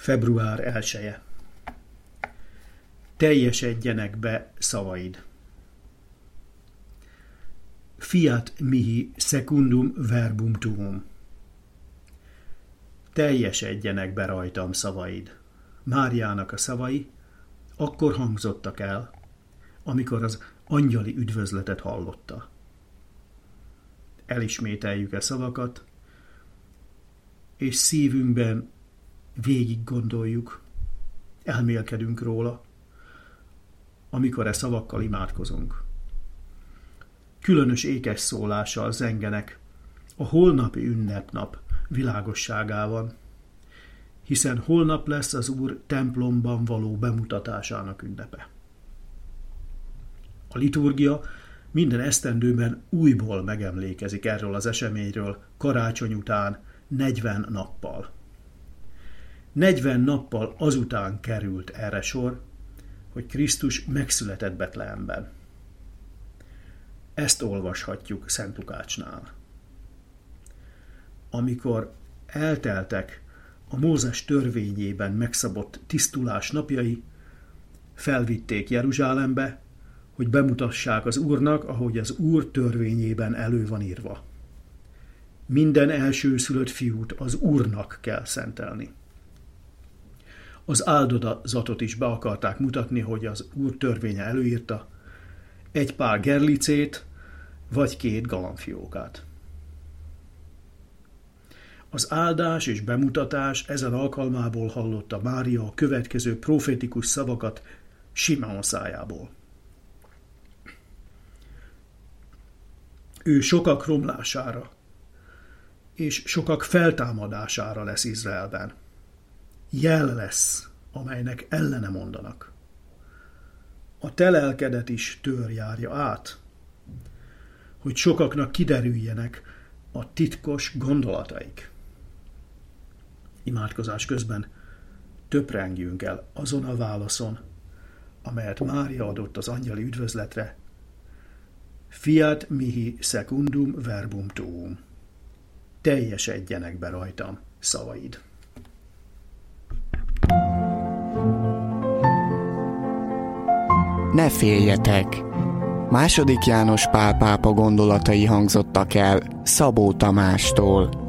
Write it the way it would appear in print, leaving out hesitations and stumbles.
Február 1-e. Teljesedjenek be szavaid. Fiat mihi secundum verbum tuum. Teljesedjenek be rajtam szavaid. Máriának a szavai akkor hangzottak el, amikor az angyali üdvözletet hallotta. Elismételjük e szavakat, és szívünkben végig gondoljuk, elmélkedünk róla, amikor e szavakkal imádkozunk. Különös ékes szólással zengenek a holnapi ünnepnap világosságában, hiszen holnap lesz az Úr templomban való bemutatásának ünnepe. A liturgia minden esztendőben újból megemlékezik erről az eseményről karácsony után 40 nappal. 40 nappal azután került erre sor, hogy Krisztus megszületett Betlehemben. Ezt olvashatjuk Szent Lukácsnál. Amikor elteltek a Mózes törvényében megszabott tisztulás napjai, felvitték Jeruzsálembe, hogy bemutassák az Úrnak, ahogy az Úr törvényében elő van írva. Minden elsőszülött fiút az Úrnak kell szentelni. Az áldozatot is be akarták mutatni, hogy az Úr törvénye előírta, egy pár gerlicét, vagy 2 galambfiókát. Az áldás és bemutatás ezen alkalmából hallotta Mária a következő profétikus szavakat Simeon szájából. Ő sokak romlására és sokak feltámadására lesz Izraelben. Jel lesz, amelynek ellene mondanak. A te lelkedet is tör járja át, hogy sokaknak kiderüljenek a titkos gondolataik. Imádkozás közben töprengjünk el azon a válaszon, amelyet Mária adott az angyali üdvözletre. Fiat mihi secundum verbum tuum. Teljesedjenek be rajtam szavaid. Ne féljetek! II. János Pál pápa gondolatai hangzottak el Szabó Tamástól.